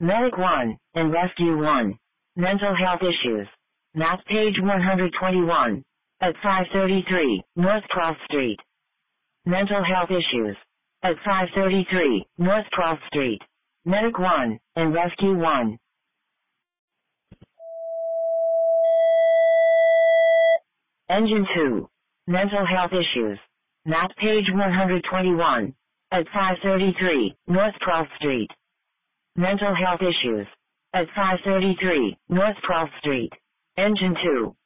Medic 1 and Rescue 1. Mental health issues. Map page 121. At 533 North Cross Street. Mental health issues. At 533 North Cross Street. Medic 1 and Rescue 1. Engine 2. Mental health issues. Map page 121. At 533 North Cross Street. Mental health issues. At 533 North Cross Street. Engine 2.